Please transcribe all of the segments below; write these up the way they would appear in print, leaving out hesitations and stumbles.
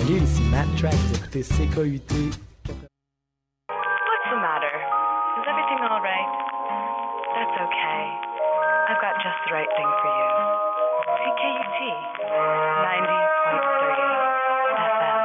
Salut, ici Matt Track, vous écoutez CKUT. What's the matter? Is everything all right? That's okay. I've got just the right thing for you. CKUT 90.30 FM.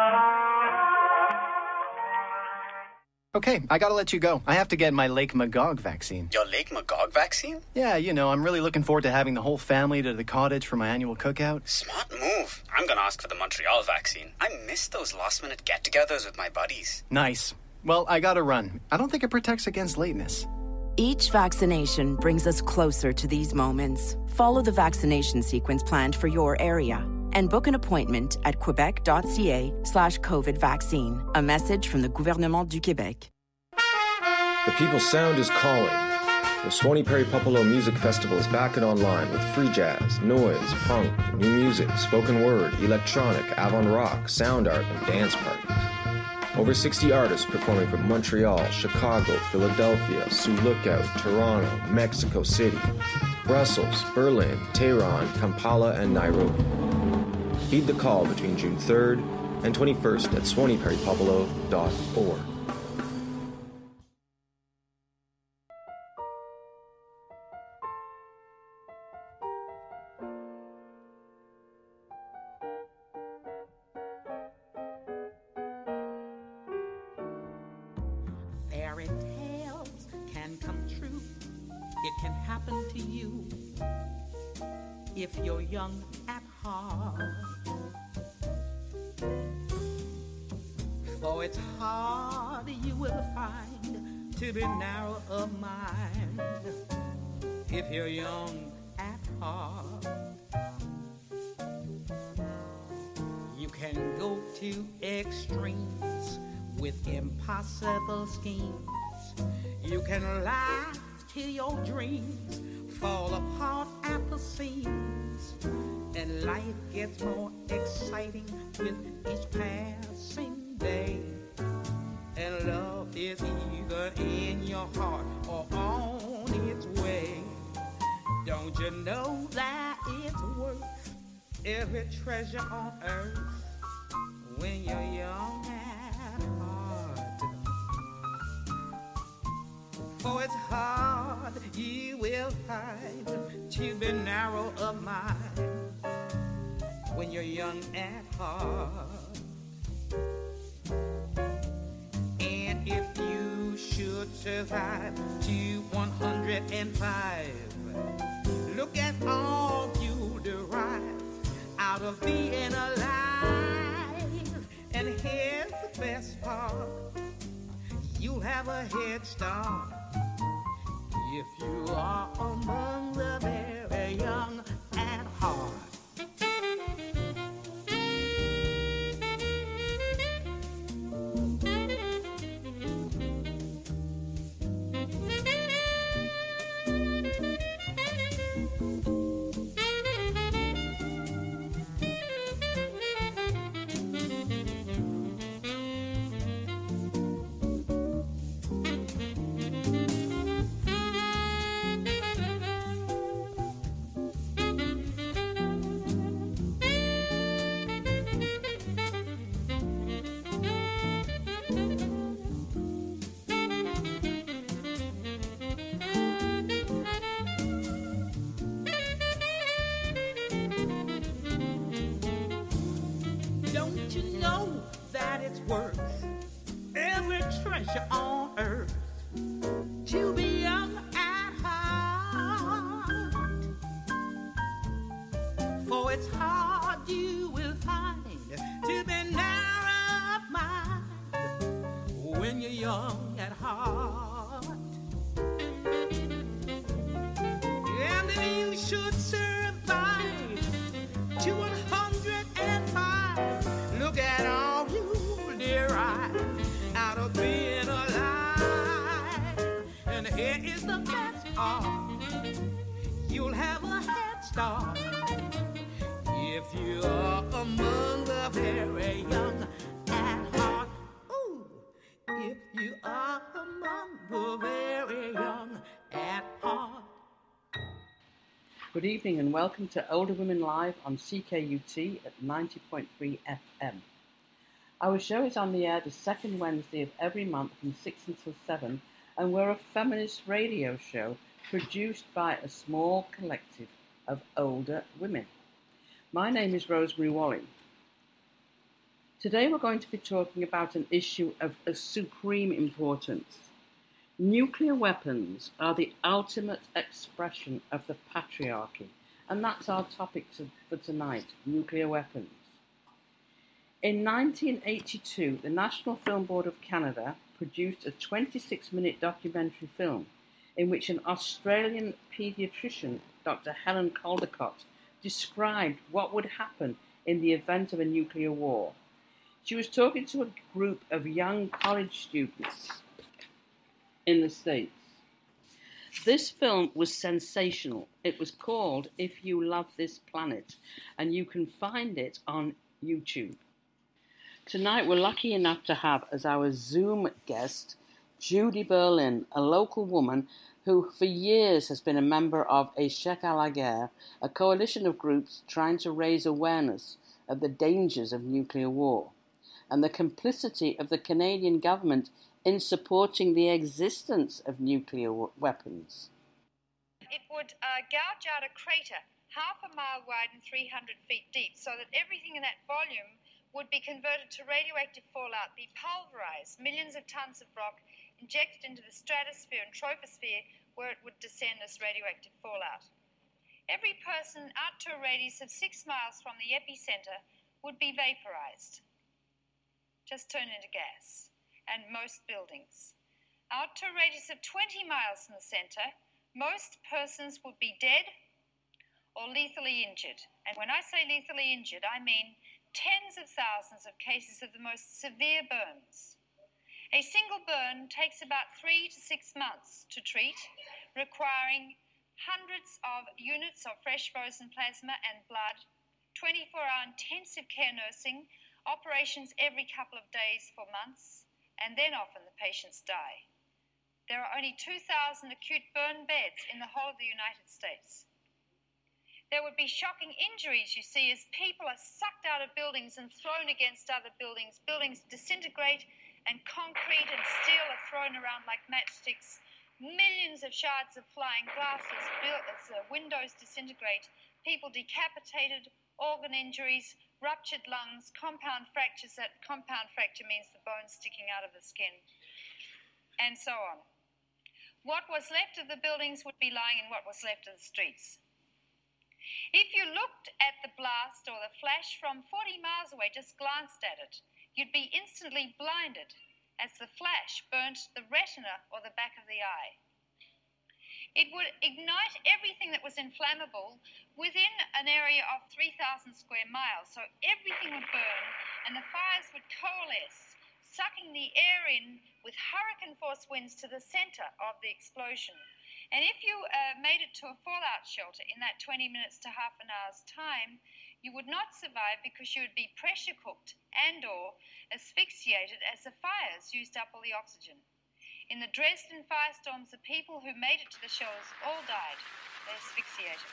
Okay, I gotta let you go. I have to get my Lake Magog vaccine. Your Lake Magog vaccine? Yeah, you know, I'm really looking forward to having the whole family to the cottage for my annual cookout. Smart move. I'm gonna ask for the Montreal vaccine. I miss those last-minute get-togethers with my buddies. Nice. Well, I gotta run. I don't think it protects against lateness. Each vaccination brings us closer to these moments. Follow the vaccination sequence planned for your area and book an appointment at quebec.ca/COVID vaccine. A message from the Gouvernement du Québec. The People's Sound is calling. The Swanee Prairie Popolo Music Festival is back and online with free jazz, noise, punk, new music, spoken word, electronic, avant-rock, sound art, and dance parties. Over 60 artists performing from Montreal, Chicago, Philadelphia, Sioux Lookout, Toronto, Mexico City, Brussels, Berlin, Tehran, Kampala, and Nairobi. Heed the call between June 3rd and 21st at swaneeprairiepopolo.org. Fairy tales can come true. It can happen to you if you're young at heart. For it's hard you will find to be narrow of mind if you're young at heart. You can go to extremes with impossible schemes. You can laugh till your dreams fall apart at the seams, and life gets more exciting with each passing day. And love is either in your heart or on its way. Don't you know that it's worth every treasure on earth when you're young at heart? For it's hard you will find to be narrow of mind when you're young at heart. And if you should survive to 105, look at all you derive out of being alive. And here's the best part, you'll have a head start if you are among the very young at heart. Don't you know that it's worth every treasure on earth to be young at heart? For it's hard you will find to be narrow of mind when you're young at heart. And if you should survive to 105, look at all you derive out of being alive. And here is the best part, you'll have a head start if you are among the very young at heart. Ooh, if you are among the very young at heart. Good evening and welcome to Older Women Live on CKUT at 90.3 FM. Our show is on the air the second Wednesday of every month from 6 until 7, and we're a feminist radio show produced by a small collective of older women. My name is Rosemary Wally. Today we're going to be talking about an issue of supreme importance. Nuclear weapons are the ultimate expression of the patriarchy, and that's our topic for tonight, nuclear weapons. In 1982, the National Film Board of Canada produced a 26-minute documentary film in which an Australian paediatrician, Dr. Helen Caldicott, described what would happen in the event of a nuclear war. She was talking to a group of young college students in the States. This film was sensational. It was called If You Love This Planet, and you can find it on YouTube. Tonight we're lucky enough to have as our Zoom guest Judy Berlin, a local woman who for years has been a member of Échec à la Guerre, a coalition of groups trying to raise awareness of the dangers of nuclear war and the complicity of the Canadian government in supporting the existence of nuclear weapons. It would gouge out a crater half a mile wide and 300 feet deep so that everything in that volume would be converted to radioactive fallout, be pulverized, millions of tons of rock injected into the stratosphere and troposphere where it would descend as radioactive fallout. Every person out to a radius of 6 miles from the epicenter would be vaporized, just turned into gas, and most buildings. Out to a radius of 20 miles from the center, most persons would be dead or lethally injured. And when I say lethally injured, I mean tens of thousands of cases of the most severe burns. A single burn takes about 3 to 6 months to treat, requiring hundreds of units of fresh frozen plasma and blood, 24-hour intensive care nursing, operations every couple of days for months, and then often the patients die. There are only 2,000 acute burn beds in the whole of the United States. There would be shocking injuries, you see, as people are sucked out of buildings and thrown against other buildings. Buildings disintegrate and concrete and steel are thrown around like matchsticks. Millions of shards of flying glass as windows disintegrate. People decapitated, organ injuries, ruptured lungs, compound fractures. That compound fracture means the bone sticking out of the skin, and so on. What was left of the buildings would be lying in what was left of the streets. If you looked at the blast or the flash from 40 miles away, just glanced at it, you'd be instantly blinded as the flash burnt the retina or the back of the eye. It would ignite everything that was inflammable within an area of 3,000 square miles, so everything would burn and the fires would coalesce, sucking the air in with hurricane-force winds to the center of the explosion. And if you made it to a fallout shelter in that 20 minutes to half an hour's time, you would not survive because you would be pressure cooked and or asphyxiated as the fires used up all the oxygen. In the Dresden firestorms, the people who made it to the shelters all died. They asphyxiated.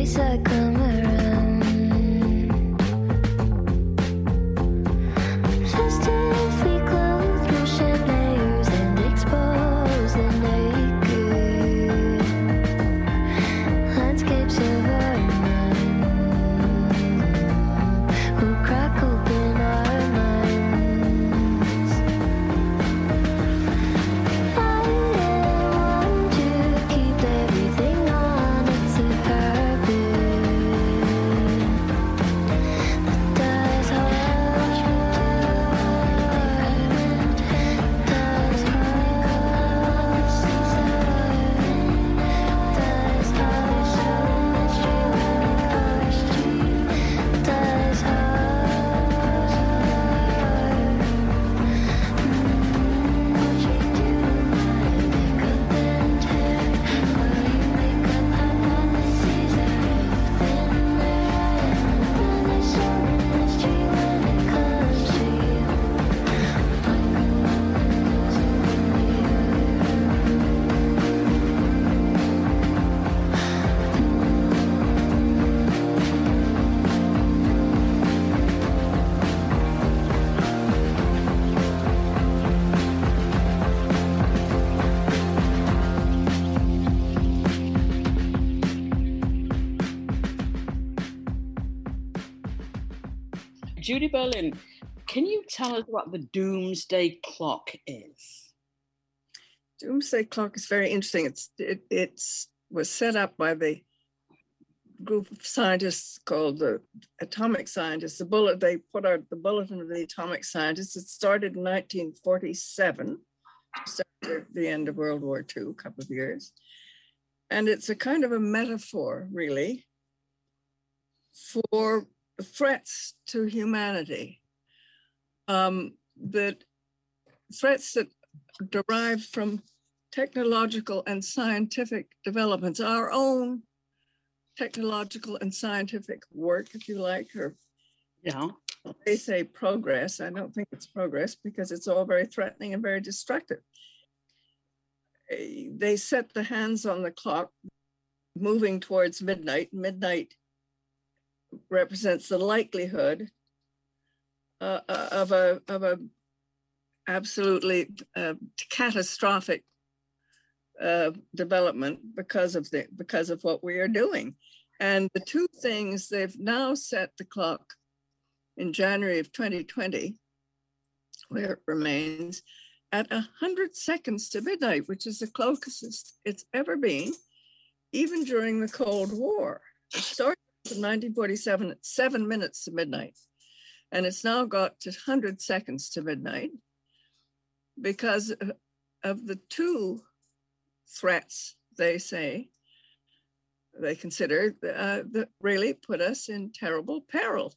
days that come around. Just if we clothe, we shed layers and expose the naked landscapes of our minds. We'll crack open our minds. I want to keep everything on its habit. But does hurt. Does Judy Berlin, can you tell us what the Doomsday Clock is? Doomsday Clock is very interesting. It was set up by the group of scientists called the Atomic Scientists. They put out the Bulletin of the Atomic Scientists. It started in 1947, just after the end of World War II, a couple of years. And it's a kind of a metaphor, really, for threats to humanity. The threats that derive from technological and scientific developments, our own technological and scientific work, if you like, or they say progress. I don't think it's progress because it's all very threatening and very destructive. They set the hands on the clock moving towards midnight. Midnight represents the likelihood of a absolutely catastrophic development because of what we are doing. And the two things, they've now set the clock in January of 2020, where it remains at 100 seconds to midnight, which is the closest it's ever been, even during the Cold War. It started in 1947 at 7 minutes to midnight, and it's now got to 100 seconds to midnight because of the two threats, they say, they consider that really put us in terrible peril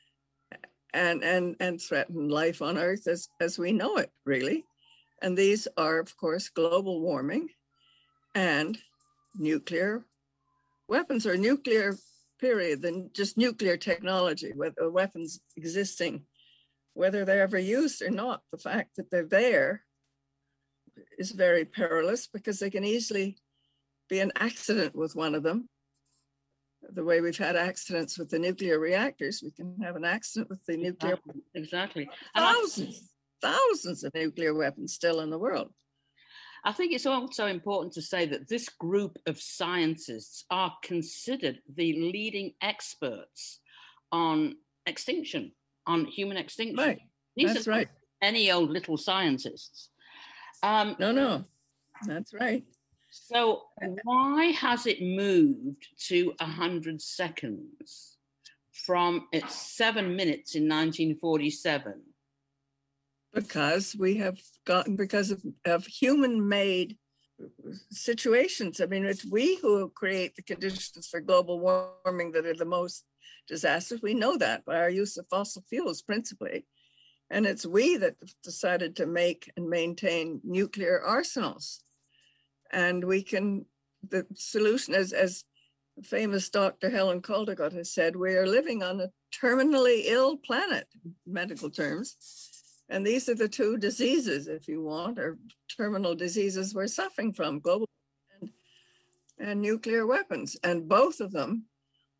and threaten life on Earth as we know it, really. And these are, of course, global warming and nuclear weapons, or nuclear period, than just nuclear technology, with weapons existing, whether they're ever used or not. The fact that they're there is very perilous because they can easily be an accident with one of them. The way we've had accidents with the nuclear reactors, we can have an accident with the nuclear. Exactly. Thousands of nuclear weapons still in the world. I think it's also important to say that this group of scientists are considered the leading experts on extinction, on human extinction. Right. That's right. Any old little scientists. No, that's right. So why has it moved to 100 seconds from its 7 minutes in 1947? Because we have gotten, because of human-made situations. I mean, it's we who create the conditions for global warming that are the most disastrous. We know that by our use of fossil fuels principally. And it's we that decided to make and maintain nuclear arsenals. And we can, the solution, as famous Dr. Helen Caldicott has said, we are living on a terminally ill planet, in medical terms. And these are the two diseases, if you want, or terminal diseases we're suffering from, global and nuclear weapons. And both of them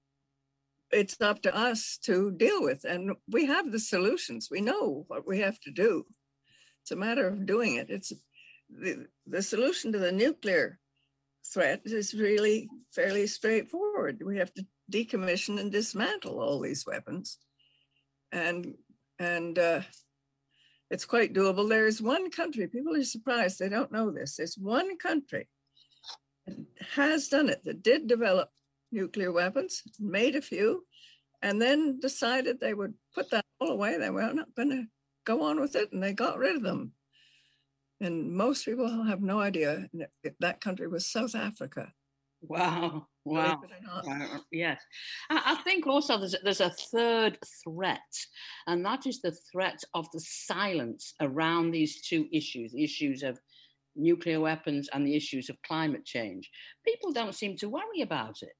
it's up to us to deal with. And we have the solutions. We know what we have to do. It's a matter of doing it. It's the solution to the nuclear threat is really fairly straightforward. We have to decommission and dismantle all these weapons. And it's quite doable. There is one country, people are surprised, they don't know this. There's one country that has done it, that did develop nuclear weapons, made a few, and then decided they would put that all away. They were not going to go on with it, and they got rid of them. And most people have no idea that country was South Africa. Wow. Wow. Yes. I think also there's a third threat, and that is the threat of the silence around these two issues, the issues of nuclear weapons and the issues of climate change. People don't seem to worry about it.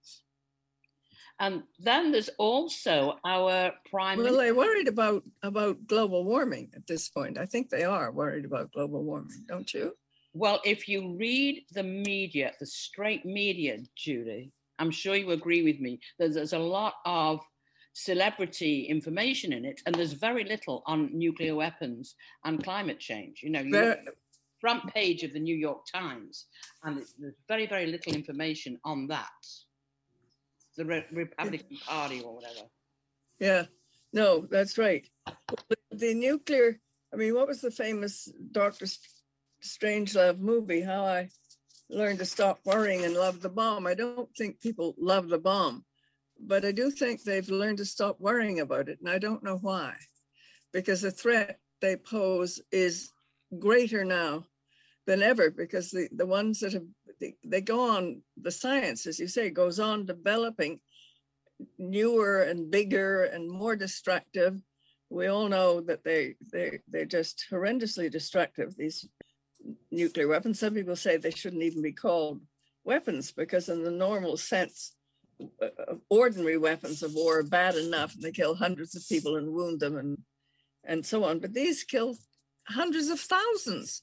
And then there's also our prime minister. Well, they're worried about global warming at this point. I think they are worried about global warming, don't you? Well, if you read the media, the straight media, Judy, I'm sure you agree with me that there's a lot of celebrity information in it, and there's very little on nuclear weapons and climate change. You know, you look at the front page of the New York Times, and there's very, very little information on that. The Republican Party or whatever. Yeah, no, that's right. The nuclear, I mean, what was the famous Dr. Strangelove movie, How I Learned to Stop Worrying and Love the Bomb? I don't think people love the bomb, but I do think they've learned to stop worrying about it. And I don't know why, because the threat they pose is greater now than ever, because the ones that have, they go on, the science, as you say, goes on developing newer and bigger and more destructive. We all know that they're just horrendously destructive, these nuclear weapons. Some people say they shouldn't even be called weapons, because in the normal sense, ordinary weapons of war are bad enough. They kill hundreds of people and wound them and so on. But these kill hundreds of thousands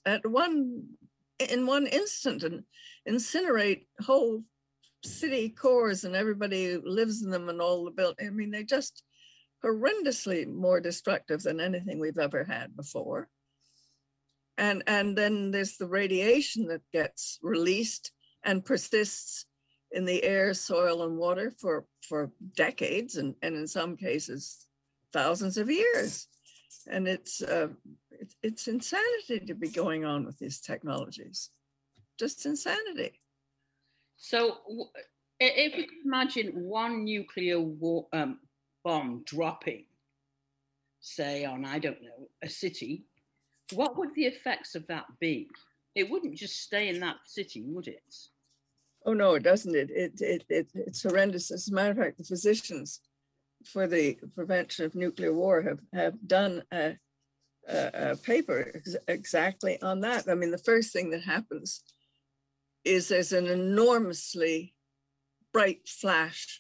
in one instant and incinerate whole city cores and everybody who lives in them and all the buildings. I mean, they're just horrendously more destructive than anything we've ever had before. And then there's the radiation that gets released and persists in the air, soil, and water for decades, and in some cases, thousands of years. And it's insanity to be going on with these technologies. Just insanity. So if you could imagine one nuclear bomb dropping, say on, I don't know, a city, what would the effects of that be? It wouldn't just stay in that city, would it? Oh, no, it doesn't. It's horrendous. As a matter of fact, the physicians for the prevention of nuclear war have done a paper exactly on that. I mean, the first thing that happens is there's an enormously bright flash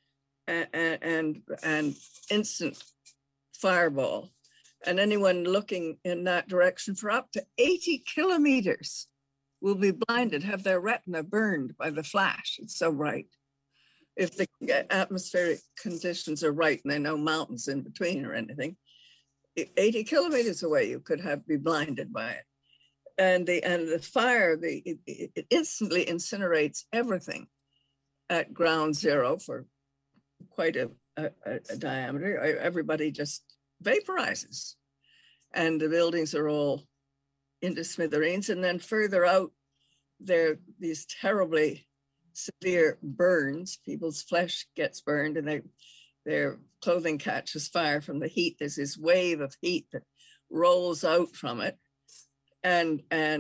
and instant fireball. And anyone looking in that direction for up to 80 kilometers will be blinded, have their retina burned by the flash. It's so bright. If the atmospheric conditions are right and there are no mountains in between or anything, 80 kilometers away, you could be blinded by it. And the fire, it instantly incinerates everything at ground zero for quite a diameter. Everybody just vaporizes, and the buildings are all into smithereens. And then further out, there are these terribly severe burns. People's flesh gets burned, and their clothing catches fire from the heat. There's this wave of heat that rolls out from it, and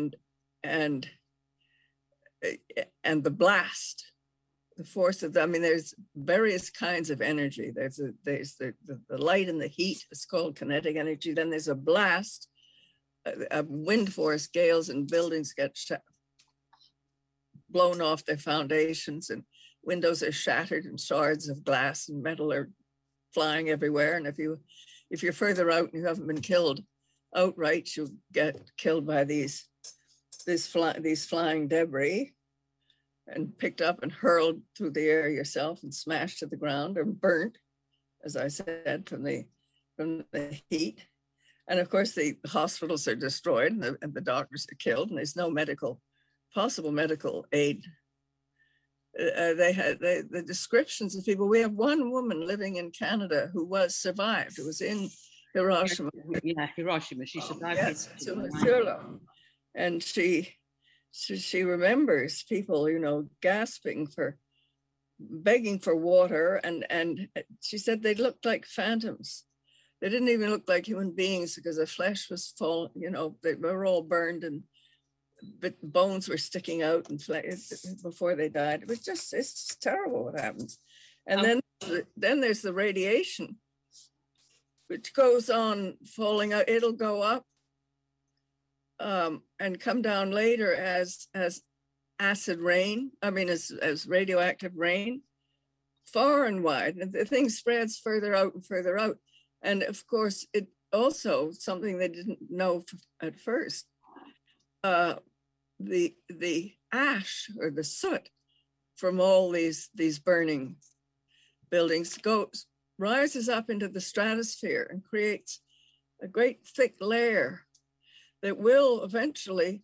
the blast, the force of I mean, there's various kinds of energy. There's the light and the heat. It's called kinetic energy. Then there's a blast, a wind force, gales, and buildings get blown off their foundations, and windows are shattered, and shards of glass and metal are flying everywhere. And if you're further out and you haven't been killed outright, you'll get killed by these flying debris and picked up and hurled through the air yourself and smashed to the ground or burnt. as I said, from the heat. And of course, the hospitals are destroyed and the doctors are killed, and there's no possible medical aid. The descriptions of people. We have one woman living in Canada who survived, who was in Hiroshima. Yeah, Hiroshima. She survived. Yes, and she remembers people, gasping begging for water, and she said they looked like phantoms. They didn't even look like human beings because the flesh was full, they were all burned and bones were sticking out and before they died. It's just terrible what happens. And then there's the radiation, which goes on falling out. It'll go up and come down later as acid rain, as radioactive rain, far and wide. And the thing spreads further out and further out. And of course, it also, something they didn't know at first, the ash or the soot from all these burning buildings rises up into the stratosphere and creates a great thick layer that will eventually,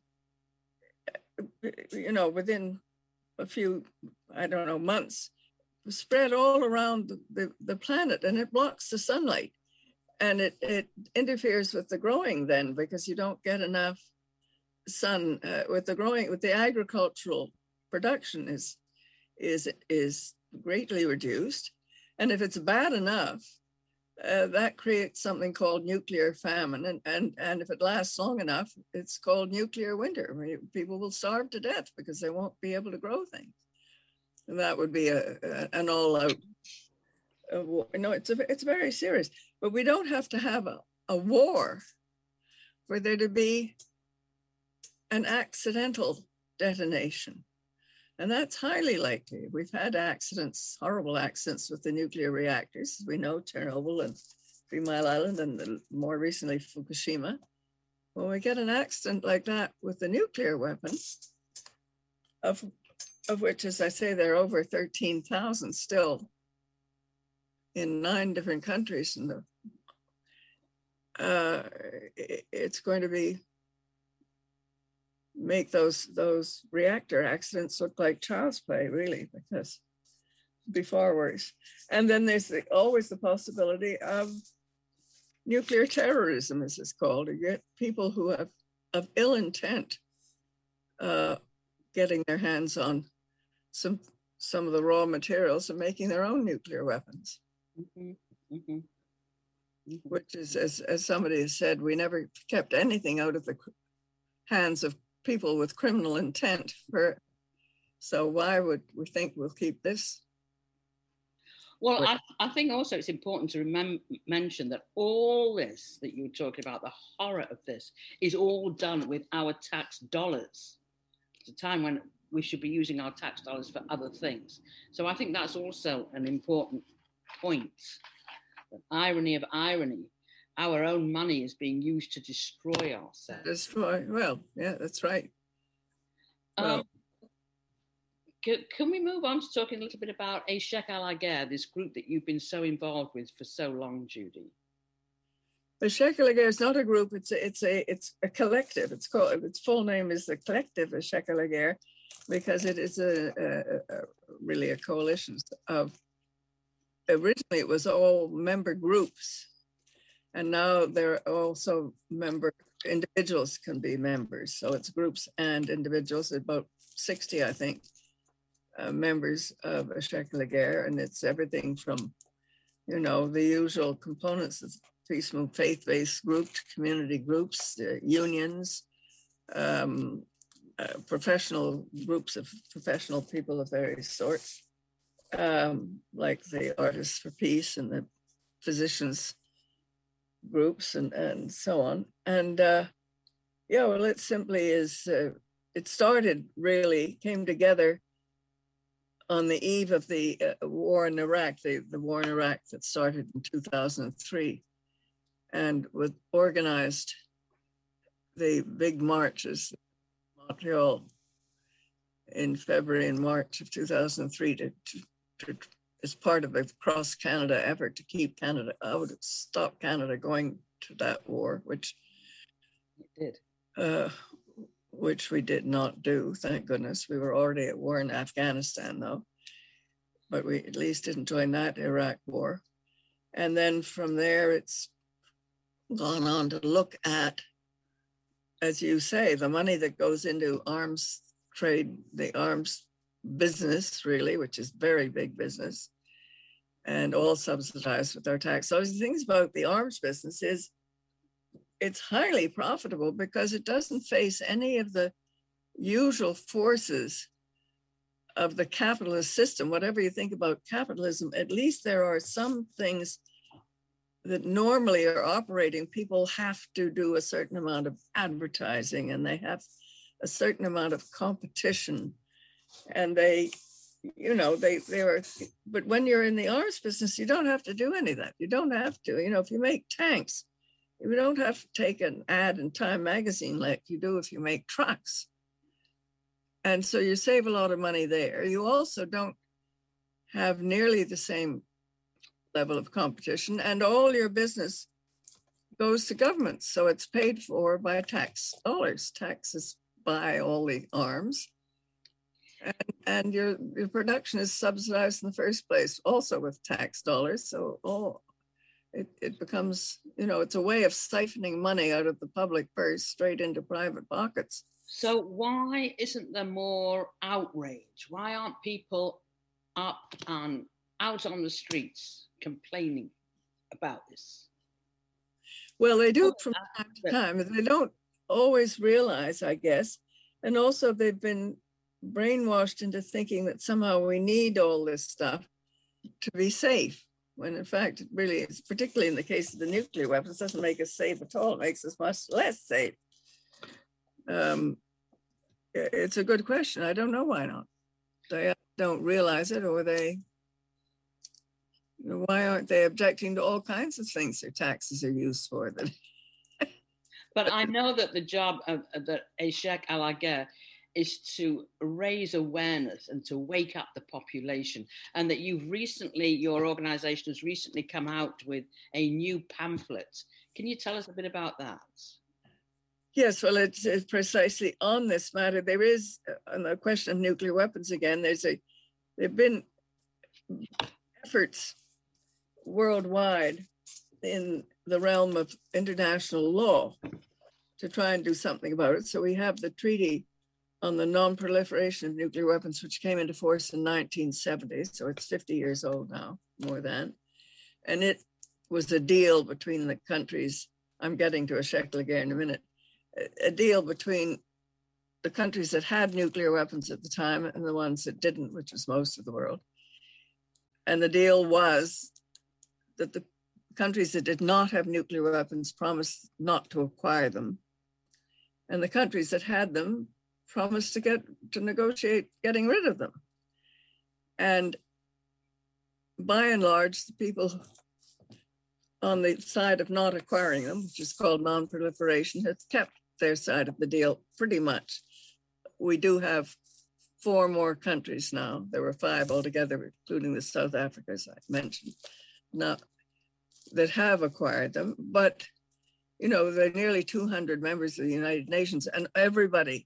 within a few, months, spread all around the planet, and it blocks the sunlight. And it interferes with the growing then, because you don't get enough sun with the agricultural production is greatly reduced. And if it's bad enough, that creates something called nuclear famine. And if it lasts long enough, it's called nuclear winter. People will starve to death because they won't be able to grow things. And that would be an all-out war. It's very serious. But we don't have to have a war for there to be an accidental detonation. And that's highly likely. We've had accidents, horrible accidents with the nuclear reactors. We know Chernobyl and 3 Mile Island and more recently Fukushima. When we get an accident like that with the nuclear weapons, of which, as I say, there are over 13,000 still in 9 different countries, and it's going to make those reactor accidents look like child's play, really, because it'd be far worse. And then there's always the possibility of nuclear terrorism, as it's called. You get people who have of ill intent getting their hands on some of the raw materials and making their own nuclear weapons. Mm-hmm. Mm-hmm. Mm-hmm. Which is, as somebody has said, we never kept anything out of the hands of people with criminal intent. So why would we think we'll keep this? Well, I think also it's important to mention that all this that you were talking about, the horror of this, is all done with our tax dollars. It's a time when we should be using our tax dollars for other things. So I think that's also an important point. The irony of irony, our own money is being used to destroy ourselves. Destroy, well, yeah, that's right. Well, can we move on to talking a little bit about Échec à la Guerre, this group that you've been so involved with for so long, Judy? Échec à la Guerre is not a group, it's a collective. Its full name is the Collective Échec à la Guerre, because it is really a coalition of, originally it was all member groups, and now there are also individuals can be members. So it's groups and individuals, about 60, I think, members of Échec à la Guerre, and it's everything from, the usual components of peace movement, faith-based groups, community groups, unions, professional groups of professional people of various sorts, like the Artists for Peace and the physicians groups and so on. And well, it simply is, it came together on the eve of the war in Iraq, the war in Iraq that started in 2003, and organized the big marches in Montreal in February and March of 2003 to as part of a cross-Canada effort to keep Canada out, stop Canada going to that war, which we did not do, thank goodness. We were already at war in Afghanistan, though, but we at least didn't join that Iraq war. And then from there, it's gone on to look at, as you say, the money that goes into arms trade, the arms business, really, which is very big business, and all subsidized with our tax. So the things about the arms business is it's highly profitable because it doesn't face any of the usual forces of the capitalist system. Whatever you think about capitalism, at least there are some things that normally are operating. People have to do a certain amount of advertising, and they have a certain amount of competition, and they are, but when you're in the arms business, you don't have to do any of that. You don't have to, if you make tanks, you don't have to take an ad in Time magazine like you do if you make trucks. And so you save a lot of money there. You also don't have nearly the same level of competition, and all your business goes to governments. So it's paid for by tax dollars. Taxes buy all the arms. And your production is subsidized in the first place, also with tax dollars. So it becomes, it's a way of siphoning money out of the public purse straight into private pockets. So why isn't there more outrage? Why aren't people up and out on the streets complaining about this? Well, they do from time to time. They don't always realize, I guess. And also they've been brainwashed into thinking that somehow we need all this stuff to be safe, when in fact it really is, particularly in the case of the nuclear weapons, doesn't make us safe at all. It makes us much less safe. It's a good question. I don't know why not. They don't realize it, or why aren't they objecting to all kinds of things their taxes are used for? But I know that the job of the Eshek Alaguer is to raise awareness and to wake up the population, and that your organization has recently come out with a new pamphlet. Can you tell us a bit about that? Yes, well, it's precisely on this matter. There is, on the question of nuclear weapons again, there have been efforts worldwide in the realm of international law to try and do something about it. So we have the Treaty on the Non-Proliferation of Nuclear Weapons, which came into force in 1970. So it's 50 years old now, more than. And it was a deal between the countries. I'm getting to Eshek Alaguer in a minute. A deal between the countries that had nuclear weapons at the time and the ones that didn't, which was most of the world. And the deal was that the countries that did not have nuclear weapons promised not to acquire them. And the countries that had them promised to negotiate getting rid of them. And by and large, the people on the side of not acquiring them, which is called non-proliferation, has kept their side of the deal pretty much. We do have 4 more countries now. There were 5 altogether, including the South Africas I mentioned, now that have acquired them. But, there are nearly 200 members of the United Nations, and everybody,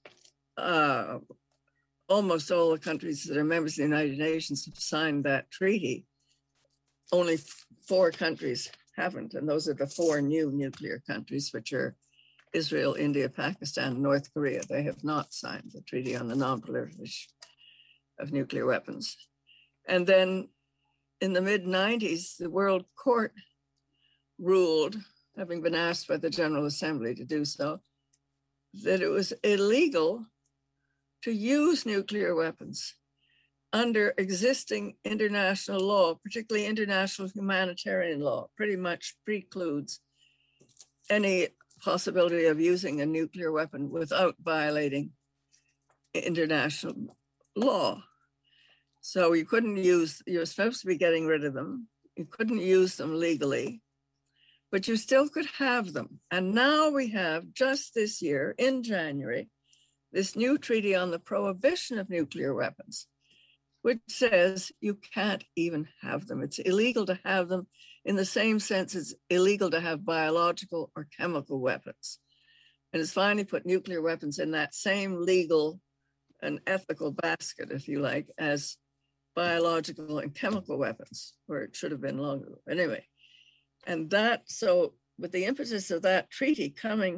almost all the countries that are members of the United Nations have signed that treaty. Only 4 countries haven't, and those are the 4 new nuclear countries, which are Israel, India, Pakistan, North Korea. They have not signed the Treaty on the Non-Proliferation of Nuclear Weapons. And then in the mid-90s, the World Court ruled, having been asked by the General Assembly to do so, that it was illegal to use nuclear weapons under existing international law, particularly international humanitarian law. Pretty much precludes any possibility of using a nuclear weapon without violating international law. So you couldn't you're supposed to be getting rid of them. You couldn't use them legally, but you still could have them. And now we have, just this year, in January, this new treaty on the prohibition of nuclear weapons. which says you can't even have them. It's illegal to have them in the same sense it's illegal to have biological or chemical weapons. And it's finally put nuclear weapons in that same legal and ethical basket, if you like, as biological and chemical weapons, where it should have been long ago. Anyway, and that, so with the impetus of that treaty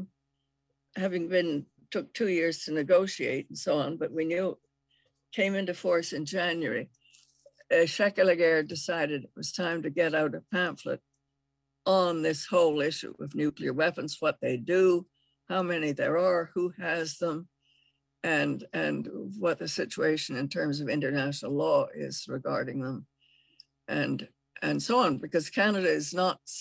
took 2 years to negotiate and so on, but we knew it came into force in January. Jacques Laguerre decided it was time to get out a pamphlet on this whole issue of nuclear weapons, what they do, how many there are, who has them, and what the situation in terms of international law is regarding them, and so on, because Canada is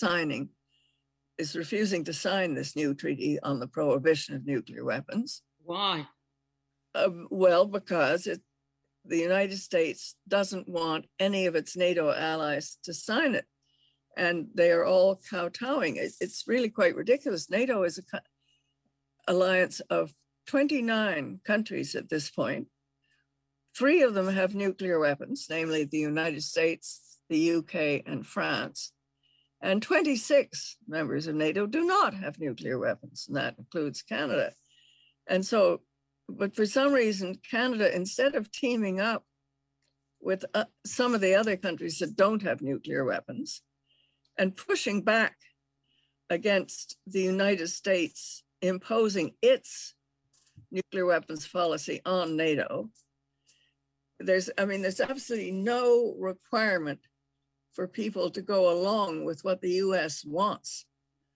refusing to sign this new treaty on the prohibition of nuclear weapons. Why? Well, because the United States doesn't want any of its NATO allies to sign it, and they are all kowtowing. It's really quite ridiculous. NATO is an alliance of 29 countries at this point. 3 of them have nuclear weapons, namely the United States, the UK, and France. And 26 members of NATO do not have nuclear weapons, and that includes Canada. And so, but for some reason, Canada, instead of teaming up with some of the other countries that don't have nuclear weapons and pushing back against the United States imposing its nuclear weapons policy on NATO, there's absolutely no requirement for people to go along with what the US wants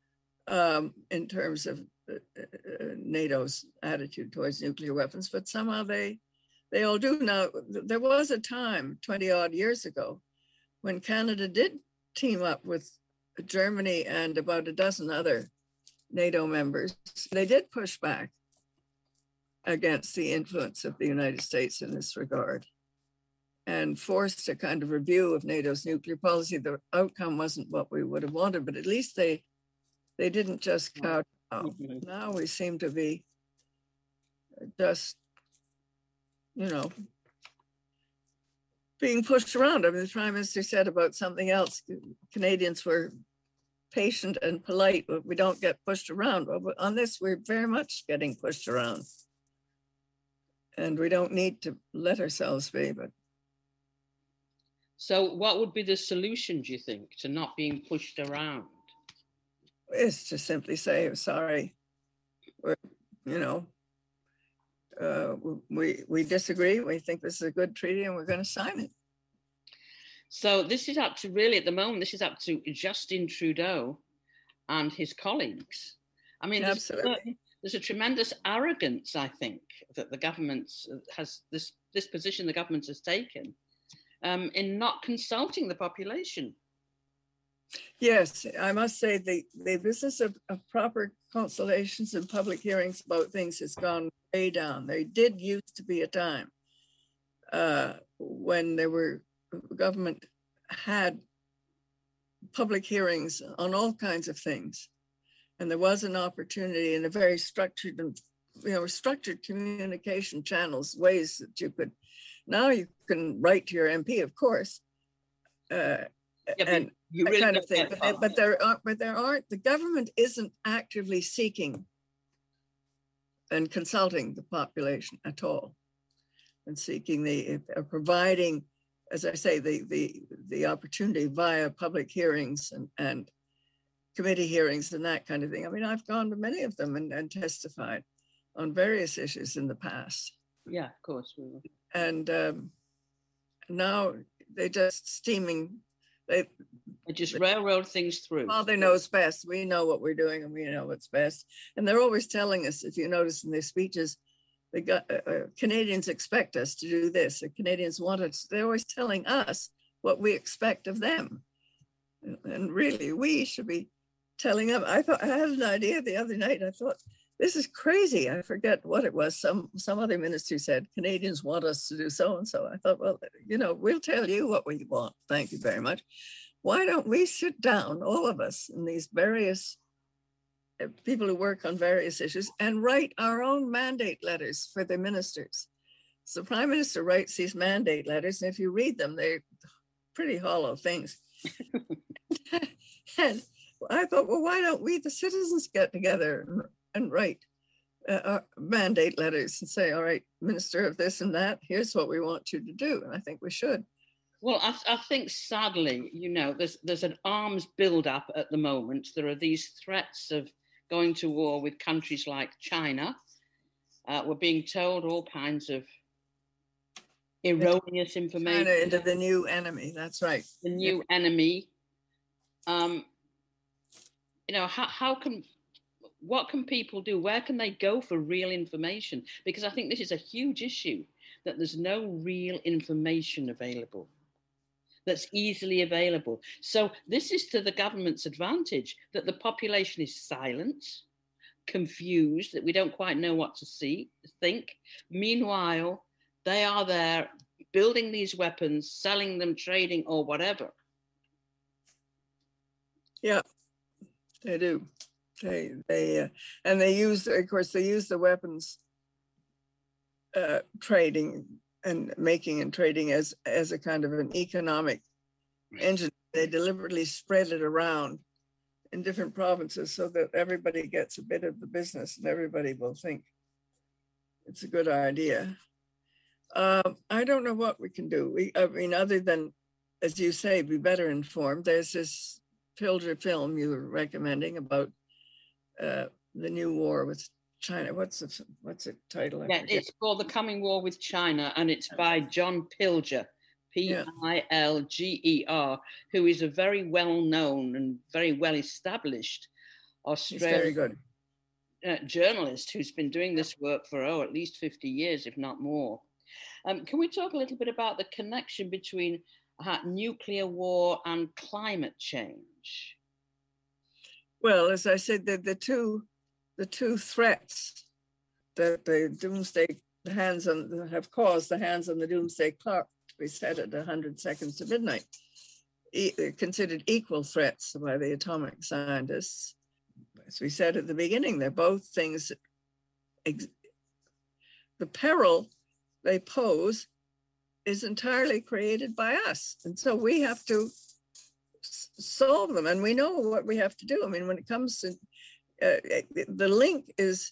in terms of NATO's attitude towards nuclear weapons, but somehow they all do. Now, there was a time 20 odd years ago when Canada did team up with Germany and about a dozen other NATO members. They did push back against the influence of the United States in this regard and forced a kind of review of NATO's nuclear policy. The outcome wasn't what we would have wanted, but at least they didn't just kowtow. Now we seem to be just, being pushed around. I mean, the Prime Minister said about something else, Canadians were patient and polite, but we don't get pushed around. Well, on this, we're very much getting pushed around. And we don't need to let ourselves be, but. So what would be the solution, do you think, to not being pushed around? Is to simply say, sorry, we disagree. We think this is a good treaty and we're going to sign it. So this is up to, really, at the moment, this is up to Justin Trudeau and his colleagues. I mean, there's a tremendous arrogance, I think, that the government has, this position the government has taken in not consulting the population. Yes, I must say the business of proper consultations and public hearings about things has gone way down. There did used to be a time when government had public hearings on all kinds of things. And there was an opportunity in a very structured and, structured communication channels, ways that you could, now you can write to your MP, of course, and you really kind of thing. But there aren't, the government isn't actively seeking and consulting the population at all, and seeking providing, as I say, the opportunity via public hearings and committee hearings and that kind of thing. I mean, I've gone to many of them and testified on various issues in the past. Yeah, of course. And now they just they just railroad things through. Father knows best. We know what we're doing and we know what's best. And they're always telling us, if you notice in their speeches, Canadians expect us to do this. The Canadians want us. They're always telling us what we expect of them. And really, we should be telling them. I had an idea the other night. I thought, this is crazy. I forget what it was. Some other minister said, Canadians want us to do so-and-so. I thought, well, we'll tell you what we want. Thank you very much. Why don't we sit down, all of us, in these various people who work on various issues, and write our own mandate letters for the ministers, So the Prime Minister writes these mandate letters, and if you read them, they're pretty hollow things. And I thought, well, why don't we, the citizens, get together and write mandate letters and say, all right, Minister of this and that, here's what we want you to do. And I think we should. Well, I think sadly, you know, there's an arms build-up at the moment. There are these threats of going to war with countries like China. We're being told all kinds of erroneous information. China into the new enemy, that's right. The new enemy. You know, what can people do? Where can they go for real information? Because I think this is a huge issue, that there's no real information available that's easily available. So this is to the government's advantage, that the population is silent, confused, that we don't quite know what to think. Meanwhile, they are there building these weapons, selling them, trading, or whatever. Yeah, they do. And they use, of course, they use the weapons trading and making and trading as a kind of an economic engine. They deliberately spread it around in different provinces so that everybody gets a bit of the business and everybody will think it's a good idea. I don't know what we can do. I mean, other than, as you say, be better informed. There's this Pilger film you were recommending about the new war with China. What's the title? Yeah, it's called The Coming War with China, and it's by John Pilger, Pilger, who is a very well-known and very well-established Australian journalist who's been doing this work for, at least 50 years, if not more. Can we talk a little bit about the connection between nuclear war and climate change? Well, as I said, the two threats that the doomsday have caused the hands on the doomsday clock to be set at 100 seconds to midnight, considered equal threats by the atomic scientists. As we said at the beginning, they're both things. The peril they pose is entirely created by us, and so we have to solve them, and we know what we have to do. I mean, when it comes to the link is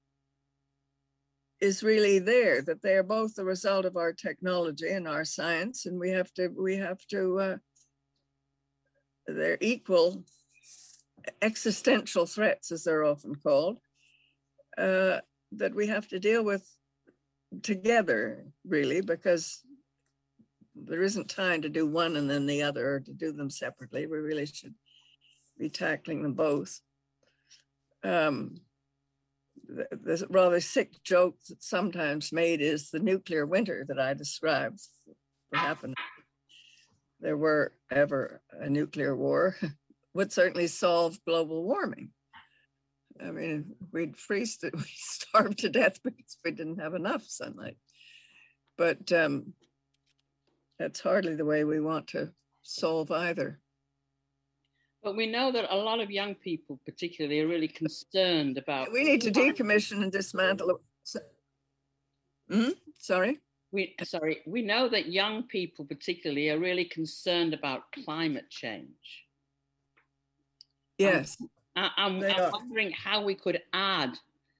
really there, that they are both the result of our technology and our science, and we have to they're equal existential threats, as they're often called, that we have to deal with together, really, because there isn't time to do one and then the other, or to do them separately. We really should be tackling them both. The rather sick joke that's sometimes made is the nuclear winter that I described what happened. There were ever a nuclear war would certainly solve global warming. I mean, we'd starve to death because we didn't have enough sunlight. But that's hardly the way we want to solve either. But we know that a lot of young people, particularly, are really concerned about. We need to decommission and dismantle. Sorry? We know that young people, particularly, are really concerned about climate change. Yes. I'm wondering how we could add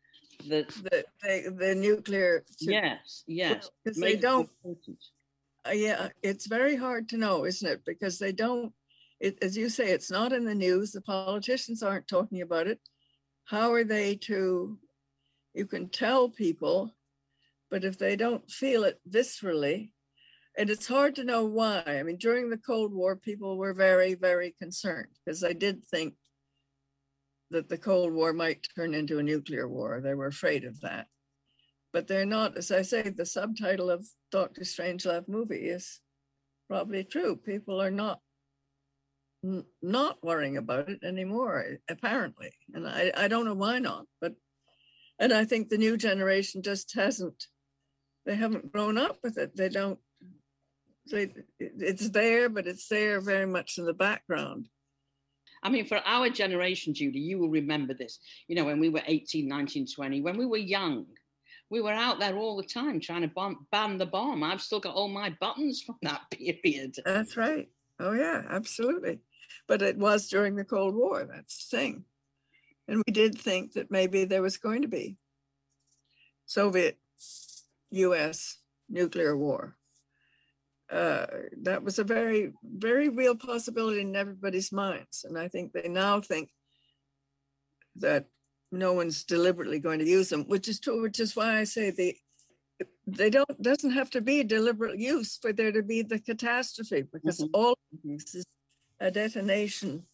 the nuclear. Yes. Because they don't. Yeah, it's very hard to know, isn't it? Because they don't. As you say, it's not in the news. The politicians aren't talking about it. How are they to? You can tell people, but if they don't feel it viscerally, and it's hard to know why. I mean, during the Cold War, people were very, very concerned because they did think that the Cold War might turn into a nuclear war. They were afraid of that. But they're not, as I say, the subtitle of Dr. Strangelove movie is probably true. People are not worrying about it anymore, apparently. And I don't know why not, and I think the new generation just they haven't grown up with it. It's there, but it's there very much in the background. I mean, for our generation, Judy, you will remember this, you know, when we were 18, 19, 20, when we were young, we were out there all the time trying to ban the bomb. I've still got all my buttons from that period. That's right. Oh, yeah, absolutely. But it was during the Cold War, that's the thing. And we did think that maybe there was going to be Soviet-US nuclear war. That was a very, very real possibility in everybody's minds. And I think they now think that no one's deliberately going to use them, which is true, which is why I say doesn't have to be deliberate use for there to be the catastrophe, because all of this is a detonation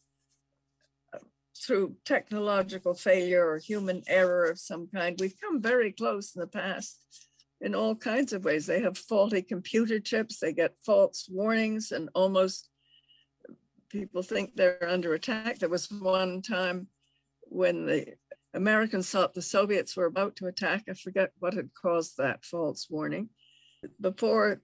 through technological failure or human error of some kind. We've come very close in the past in all kinds of ways. They have faulty computer chips, they get false warnings, and almost people think they're under attack. There was one time when the Americans thought the Soviets were about to attack. I forget what had caused that false warning. Before,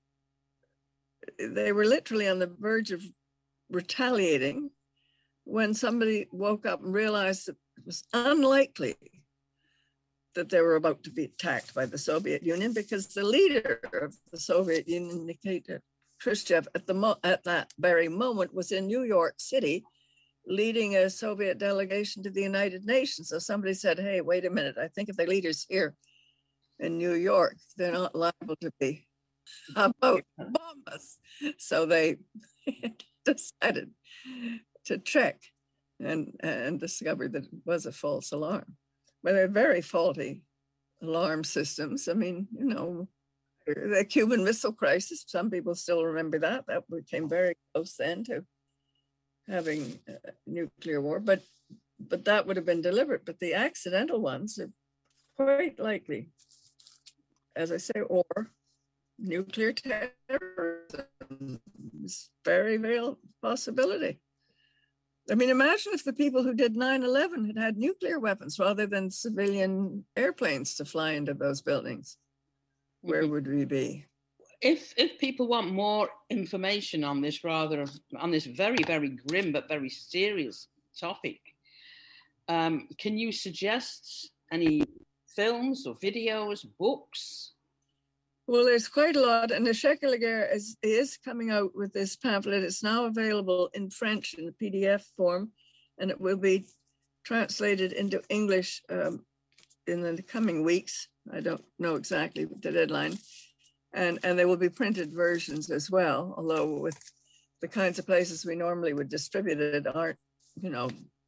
they were literally on the verge of retaliating when somebody woke up and realized that it was unlikely that they were about to be attacked by the Soviet Union, because the leader of the Soviet Union, Nikita Khrushchev, at that very moment was in New York City leading a Soviet delegation to the United Nations. So somebody said, hey, wait a minute, I think if the leader's here in New York, they're not liable to be about to bomb us. So they decided to check and discovered that it was a false alarm. But they're very faulty alarm systems. I mean, you know, the Cuban Missile Crisis, some people still remember that. That became very close then to having nuclear war, but that would have been deliberate. But the accidental ones are quite likely, as I say, or nuclear terrorism is very real possibility. I mean, imagine if the people who did 9/11 had nuclear weapons rather than civilian airplanes to fly into those buildings. Where would we be? If people want more information on this on this very, very grim but very serious topic, can you suggest any films or videos, books? Well, there's quite a lot, and Eshek Alaguer is coming out with this pamphlet. It's now available in French in the PDF form, and it will be translated into English in the coming weeks. I don't know exactly the deadline. And there will be printed versions as well, although with the kinds of places we normally would distribute it aren't, you know,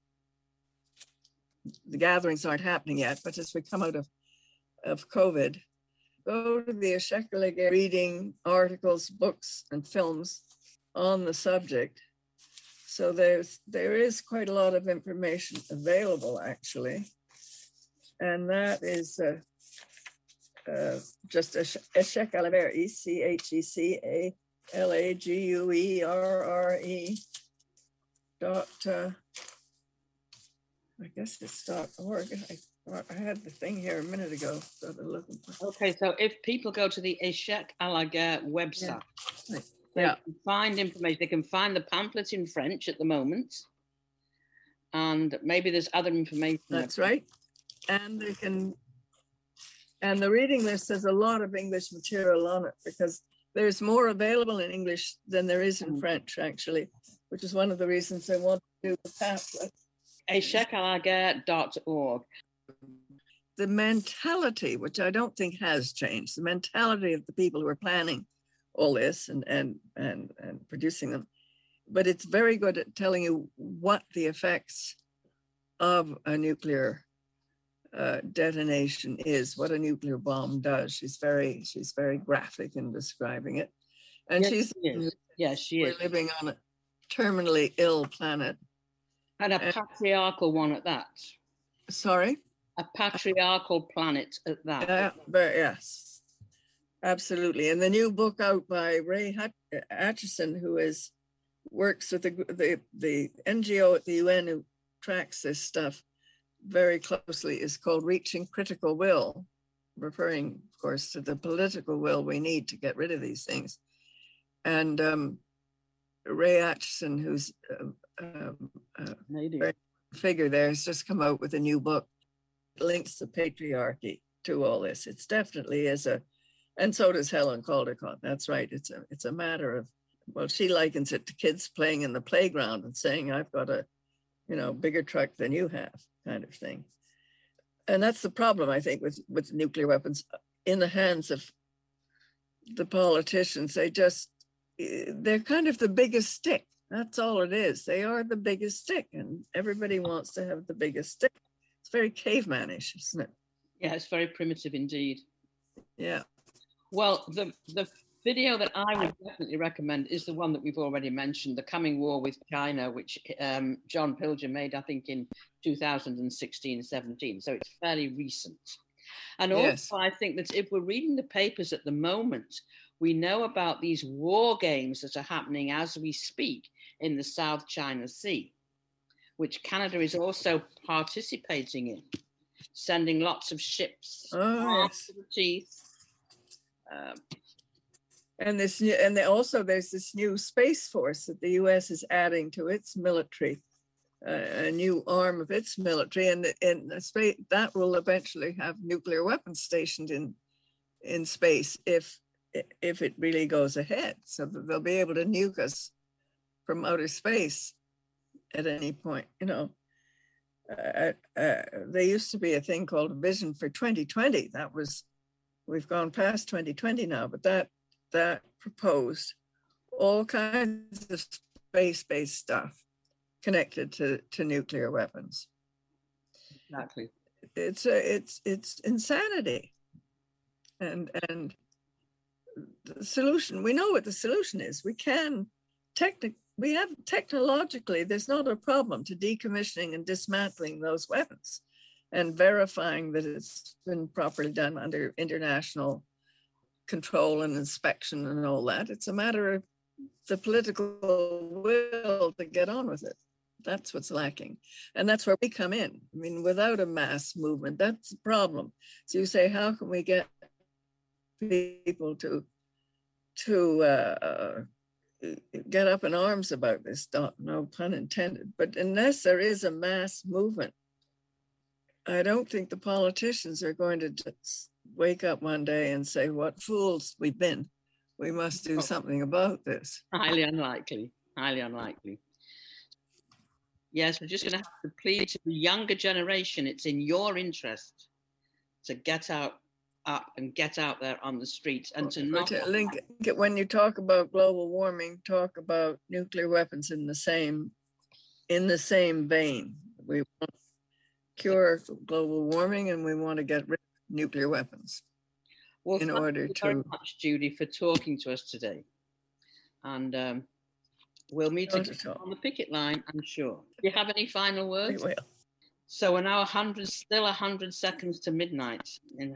the gatherings aren't happening yet. But as we come out of COVID, go to the Eshek Alaguer reading articles, books, and films on the subject. So there is quite a lot of information available, actually. And that is just Eshek Alaguer, ECHECALAGUERRE I guess it's .org. I had the thing here a minute ago. So they're looking for. Okay, so if people go to the Eshek Alaguer website, they can find information. They can find the pamphlets in French at the moment, and maybe there's other information. That's right, and they can. And the reading list has a lot of English material on it, because there's more available in English than there is in French, actually, which is one of the reasons I want to do the pamphlet. EshekAlaguer.org. The mentality, which I don't think has changed, the mentality of the people who are planning all this and producing them, but it's very good at telling you what the effects of a nuclear detonation is, what a nuclear bomb does. She's very graphic in describing it, and yes, she is. We're living on a terminally ill planet, and a patriarchal one at that. Sorry, a patriarchal planet at that. Yes, absolutely. And the new book out by Ray Atchison, who works with the NGO at the UN who tracks this stuff very closely, is called Reaching Critical Will, referring, of course, to the political will we need to get rid of these things. And Ray Atchison, who's a figure there, has just come out with a new book, links the patriarchy to all this. It's definitely and so does Helen Caldicott. That's right. It's a matter of, well, she likens it to kids playing in the playground and saying, I've got a, bigger truck than you have, kind of thing. And that's the problem, I think, with nuclear weapons in the hands of the politicians. They're kind of the biggest stick. That's all it is. They are the biggest stick, and everybody wants to have the biggest stick. It's very cavemanish, isn't it? Yeah, it's very primitive indeed. Yeah. Well, the video that I would definitely recommend is the one that we've already mentioned, The Coming War with China, which John Pilger made, I think, in 2016-17. So it's fairly recent. And also, yes. I think that if we're reading the papers at the moment, we know about these war games that are happening as we speak in the South China Sea, which Canada is also participating in, sending lots of ships to the teeth. And there's this new space force that the U.S. is adding to its military, a new arm of its military, and space that will eventually have nuclear weapons stationed in space if it really goes ahead, so that they'll be able to nuke us from outer space at any point. There used to be a thing called Vision for 2020. We've gone past 2020 now, but that proposed all kinds of space-based stuff connected to nuclear weapons. Exactly. It's insanity. And the solution, we know what the solution is. Technologically, there's not a problem to decommissioning and dismantling those weapons and verifying that it's been properly done under international control and inspection and all that. It's a matter of the political will to get on with it. That's what's lacking. And that's where we come in. I mean, without a mass movement, that's the problem. So you say, how can we get people to get up in arms about this? No pun intended. But unless there is a mass movement, I don't think the politicians are going to just wake up one day and say, what fools we've been. We must do something about this. Highly unlikely, highly unlikely. Yes, we're just going to have to plead to the younger generation. It's in your interest to get up and get out there on the streets and to not link it. When you talk about global warming, talk about nuclear weapons in the same vein. We want to cure global warming, and we want to get rid of nuclear weapons. Well, thank you very much, Judy, for talking to us today. And we'll meet again on the picket line, I'm sure. Do you have any final words? We will. So we're now 100 seconds to midnight.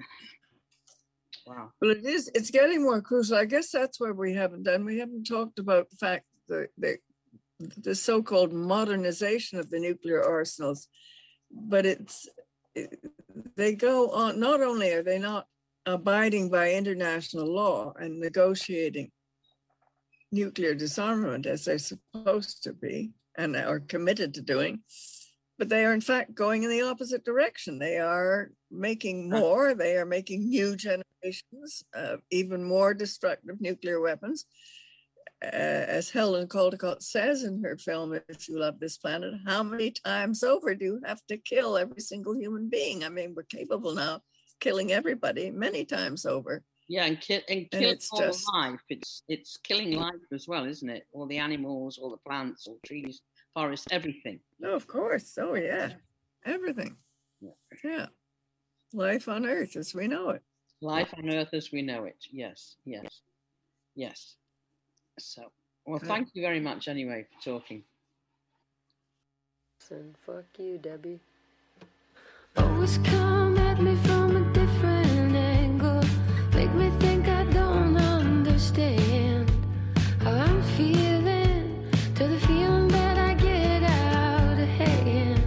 Wow. Well, it's getting more crucial. I guess that's where we haven't talked about the fact that the so-called modernization of the nuclear arsenals, but they go on, not only are they not abiding by international law and negotiating nuclear disarmament as they're supposed to be and are committed to doing, but they are in fact going in the opposite direction. They are making more, they are making new generations of even more destructive nuclear weapons. As Helen Caldicott says in her film, If You Love This Planet, how many times over do you have to kill every single human being? I mean, we're capable now of killing everybody many times over. Yeah, and killing all life. It's killing life as well, isn't it? All the animals, all the plants, all trees, forests, everything. No, of course. Oh, yeah. Everything. Yeah. Life on Earth as we know it. Life on Earth as we know it. Yes, yes, yes. So, well, thank you very much anyway for talking. And fuck you, Debbie. Always come at me from a different angle. Make me think I don't understand how I'm feeling, to the feeling that I get out of hand.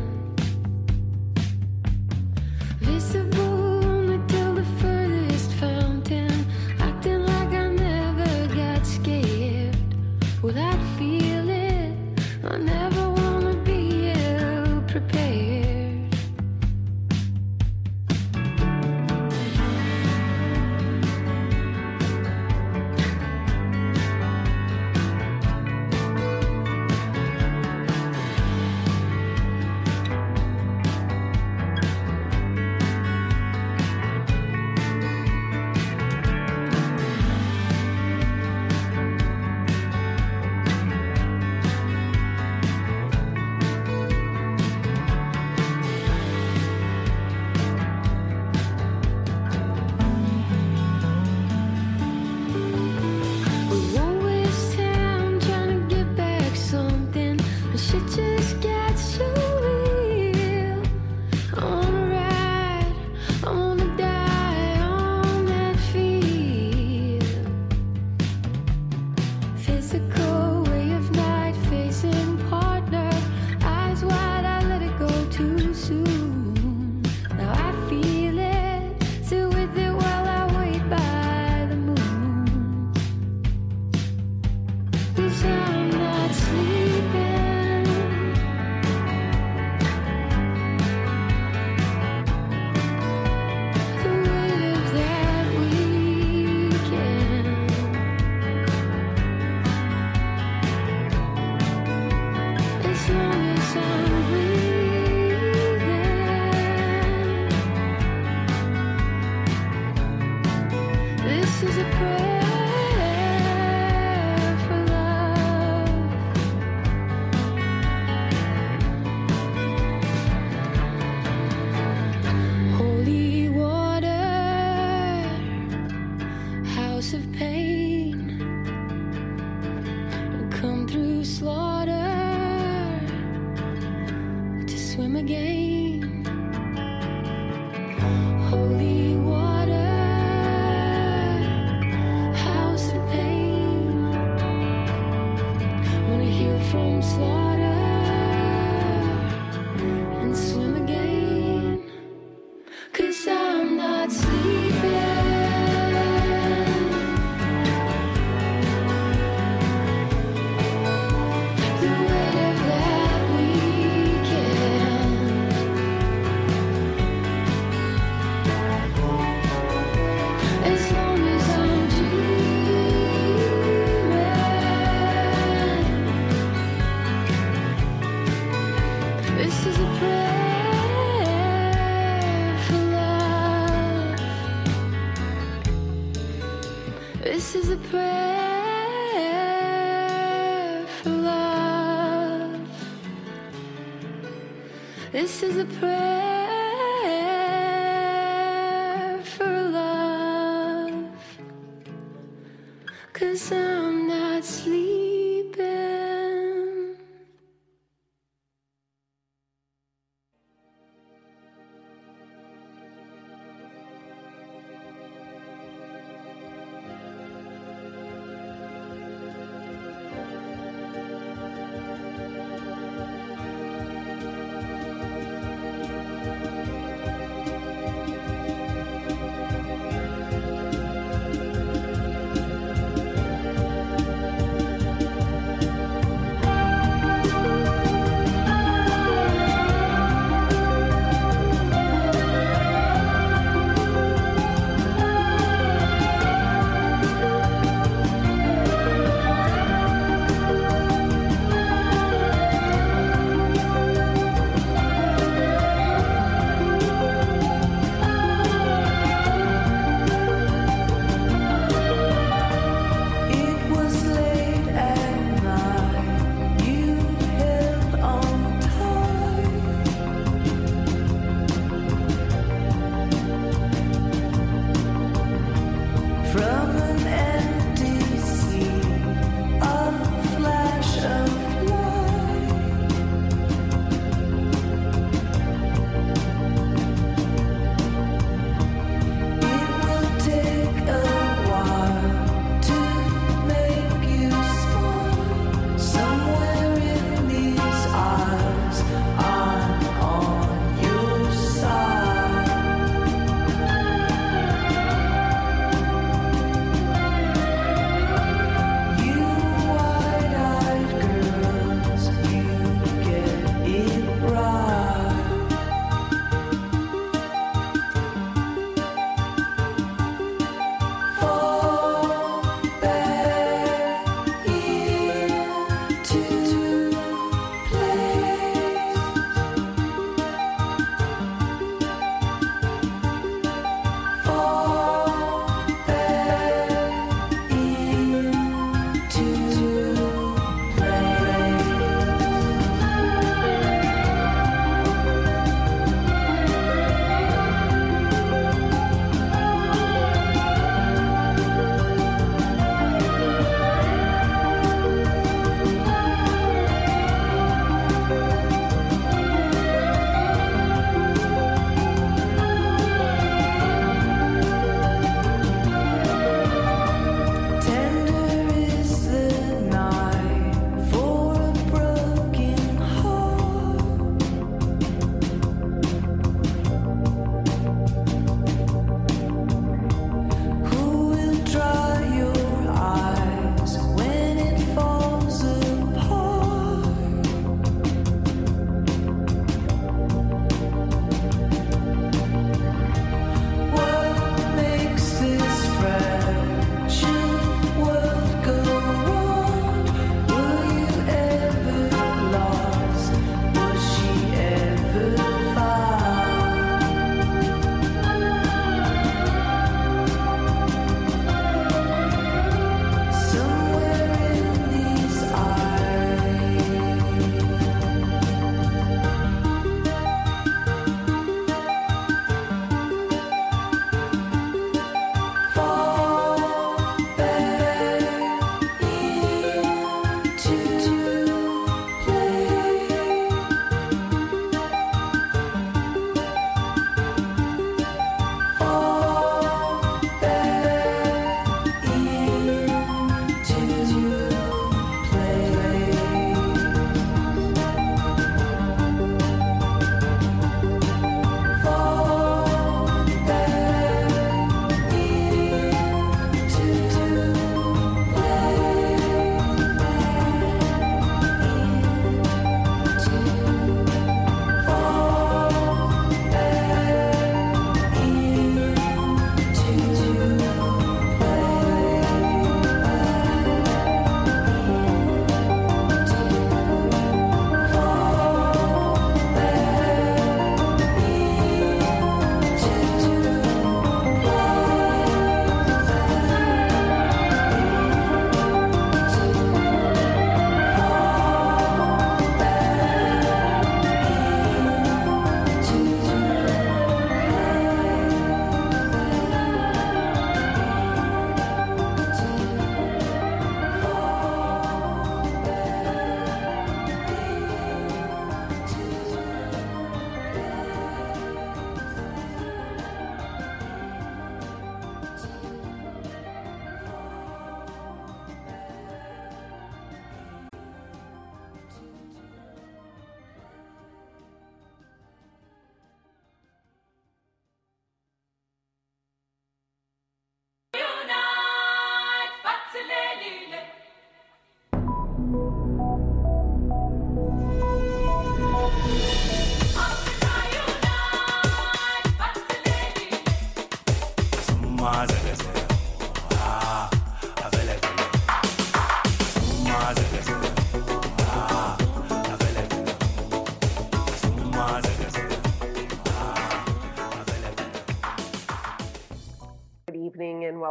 Visible only till the furthest fountain, acting like I never got scared. Will I feel it? I never wanna be ill prepared. swim again. Holy water, house of pain. Wanna heal from slaughter and swim again. 'Cause I'm not sleeping. This is a prayer for love. This is a prayer for love. 'Cause I'm not sleeping.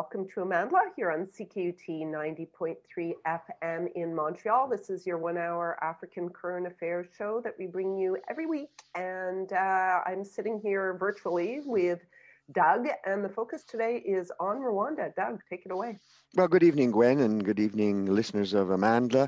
welcome to Amandla here on CKUT 90.3 FM in Montreal. This is your 1 hour African current affairs show that we bring you every week. And I'm sitting here virtually with Doug, and the focus today is on Rwanda. Doug, take it away. Well, good evening, Gwen, and good evening, listeners of Amandla.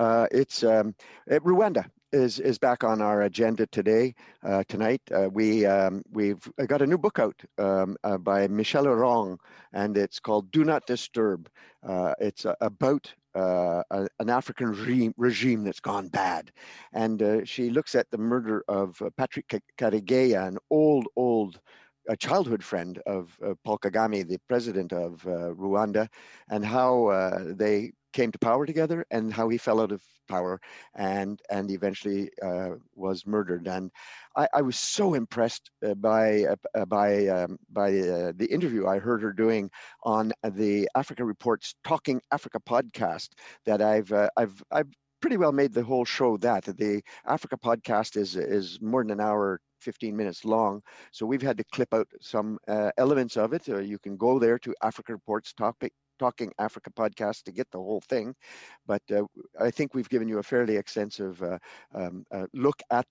Rwanda is back on our agenda tonight. We've got a new book out by Michelle Orong, and it's called Do Not Disturb. It's about an African regime that's gone bad. And she looks at the murder of Patrick Karegeya, an a childhood friend of Paul Kagame, the president of Rwanda, and how they came to power together and how he fell out of power and eventually was murdered. And I was so impressed by the interview I heard her doing on the Africa Reports Talking Africa podcast that I've pretty well made the whole show that. The Africa podcast is more than an hour, 15 minutes long. So we've had to clip out some elements of it. You can go there to Africa Reports Talking Africa podcast to get the whole thing. But I think we've given you a fairly extensive look at